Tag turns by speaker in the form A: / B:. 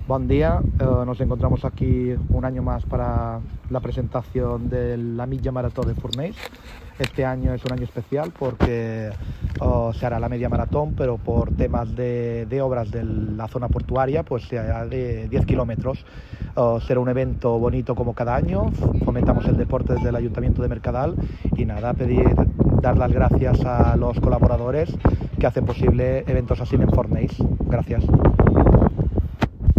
A: Buen día, nos encontramos aquí un año más para la presentación de la Mitja Marató de Fornells. Este año es un año especial porque se hará la media maratón, pero por temas de obras de la zona portuaria, pues se hará de 10 kilómetros. Será un evento bonito como cada año, fomentamos el deporte desde el Ayuntamiento de Mercadal y nada, dar las gracias a los colaboradores que hacen posible eventos así en Fornells. Gracias.